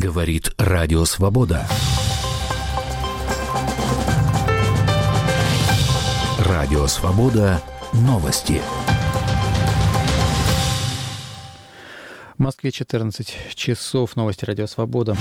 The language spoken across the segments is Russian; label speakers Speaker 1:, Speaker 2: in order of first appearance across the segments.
Speaker 1: Говорит Радио Свобода. Радио Свобода. Новости.
Speaker 2: В Москве 14 часов. Новости Радио Свобода.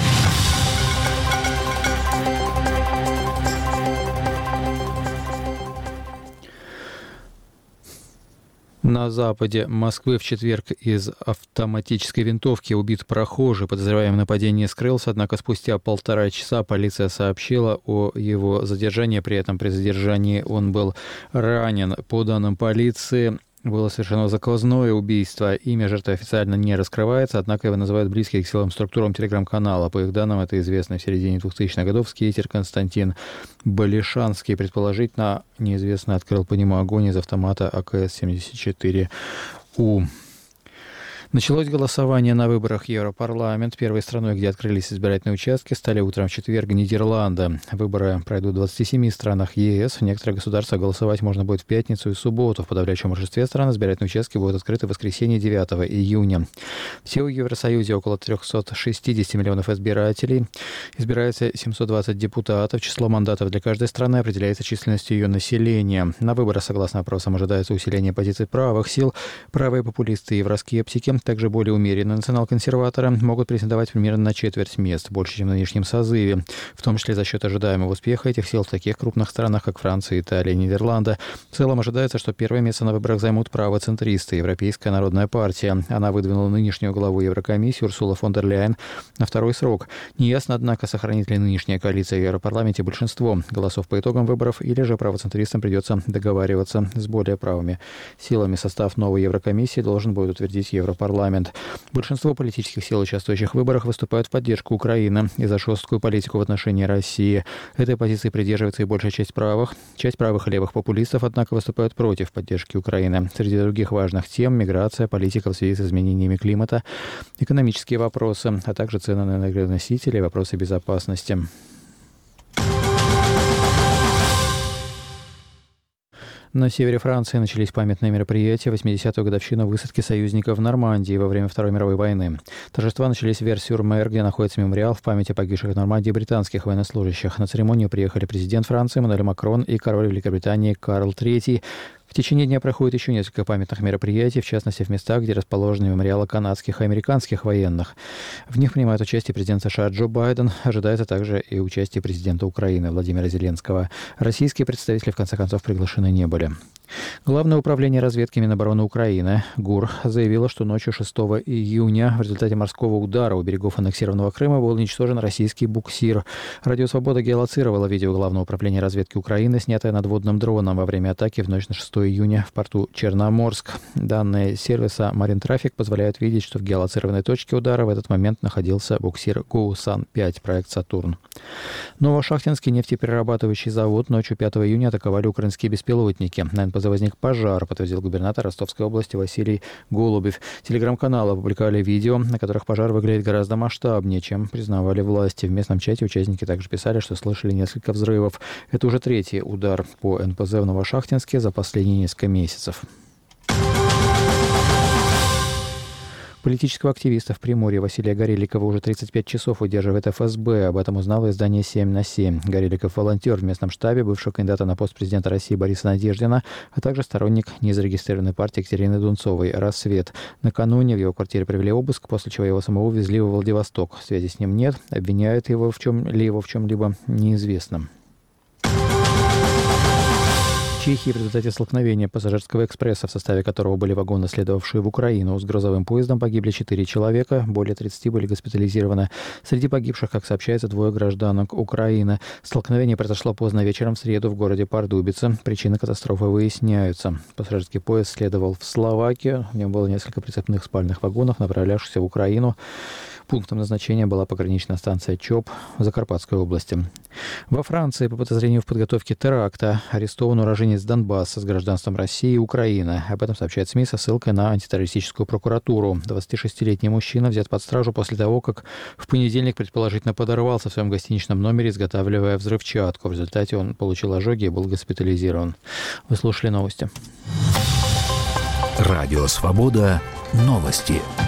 Speaker 2: На западе Москвы в четверг из автоматической винтовки убит прохожий. Подозреваемый в нападении скрылся, однако спустя 1,5 часа полиция сообщила о его задержании. При этом при задержании он был ранен. По данным полиции, было совершено заказное убийство. Имя жертвы официально не раскрывается, однако его называют близкие к силовым структурам телеграм-канала. По их данным, это известный в середине 2000-х годов скейтер Константин Балишанский. Предположительно, неизвестный открыл по нему огонь из автомата АКС-74У. Началось голосование на выборах в Европарламент. Первой страной, где открылись избирательные участки, стали утром в четверг Нидерланды. Выборы пройдут в 27 странах ЕС. В некоторых государствах голосовать можно будет в пятницу и субботу. В подавляющем большинстве стран избирательные участки будут открыты в воскресенье 9 июня. Всего в Евросоюзе около 360 миллионов избирателей. Избирается 720 депутатов. Число мандатов для каждой страны определяется численностью ее населения. На выборах, согласно опросам, ожидается усиление позиций правых сил. Правые популисты и евроскептики, также более умеренные национал-консерваторы, могут претендовать примерно на четверть мест, больше, чем в нынешнем созыве, в том числе за счет ожидаемого успеха этих сил в таких крупных странах, как Франция, Италия и Нидерланды. В целом ожидается, что первое место на выборах займут правоцентристы, Европейская народная партия. Она выдвинула нынешнюю главу Еврокомиссии Урсулу фон дер Ляйен на второй срок. Неясно, однако, сохранит ли нынешняя коалиция в Европарламенте большинство голосов по итогам выборов, или же правоцентристам придется договариваться с более правыми силами. Состав новой Еврокомиссии должен будет утвердить Европарламент. Большинство политических сил, участвующих в выборах, выступают в поддержку Украины и за жесткую политику в отношении России. Этой позиции придерживается и большая часть правых. Часть правых и левых популистов, однако, выступают против поддержки Украины. Среди других важных тем – миграция, политика в связи с изменениями климата, экономические вопросы, а также цены на энергоносители и вопросы безопасности. На севере Франции начались памятные мероприятия 80-ю годовщину высадки союзников в Нормандии во время Второй мировой войны. Торжества начались в Вер-сюр-Мер, где находится мемориал в память о погибших в Нормандии британских военнослужащих. На церемонию приехали президент Франции Эммануэль Макрон и король Великобритании Карл III. В течение дня проходит еще несколько памятных мероприятий, в частности в местах, где расположены мемориалы канадских и американских военных. В них принимает участие президент США Джо Байден. Ожидается также и участие президента Украины Владимира Зеленского. Российские представители, в конце концов, приглашены не были. Главное управление разведки Минобороны Украины ГУР заявило, что ночью 6 июня в результате морского удара у берегов аннексированного Крыма был уничтожен российский буксир. Радио Свобода геолоцировало видео Главного управления разведки Украины, снятое надводным дроном во время атаки в ночь на 6 июня в порту Черноморск. Данные сервиса Marine Traffic позволяют видеть, что в геолоцированной точке удара в этот момент находился буксир Гоусан-5, проект «Сатурн». Новошахтинский нефтеперерабатывающий завод ночью 5 июня атаковали украинские беспилотники. На НПЗ возник пожар, подтвердил губернатор Ростовской области Василий Голубев. Телеграм-каналы опубликовали видео, на которых пожар выглядит гораздо масштабнее, чем признавали власти. В местном чате участники также писали, что слышали несколько взрывов. Это уже третий удар по НПЗ в Новошахтинске за последние несколько месяцев. Политического активиста в Приморье Василия Гореликова уже 35 часов удерживает ФСБ. Об этом узнало издание 7 на 7. Гореликов – волонтер в местном штабе бывшего кандидата на пост президента России Бориса Надеждина, а также сторонник незарегистрированной партии Екатерины Дунцовой «Рассвет». Накануне в его квартире провели обыск, после чего его самого увезли во Владивосток. Связи с ним нет. Обвиняют его в чем-либо неизвестном. В Чехии в результате столкновения пассажирского экспресса, в составе которого были вагоны, следовавшие в Украину, с грузовым поездом погибли 4 человека, более 30 были госпитализированы. Среди погибших, как сообщается, 2 гражданок Украины. Столкновение произошло поздно вечером в среду в городе Пардубице. Причины катастрофы выясняются. Пассажирский поезд следовал в Словакию. В нем было несколько прицепных спальных вагонов, направлявшихся в Украину. Пунктом назначения была пограничная станция ЧОП в Закарпатской области. Во Франции по подозрению в подготовке теракта арестован уроженец Донбасса с гражданством России и Украины. Об этом сообщает СМИ со ссылкой на антитеррористическую прокуратуру. 26-летний мужчина взят под стражу после того, как в понедельник предположительно подорвался в своем гостиничном номере, изготавливая взрывчатку. В результате он получил ожоги и был госпитализирован. Вы слушали новости.
Speaker 1: Радио Свобода. Новости.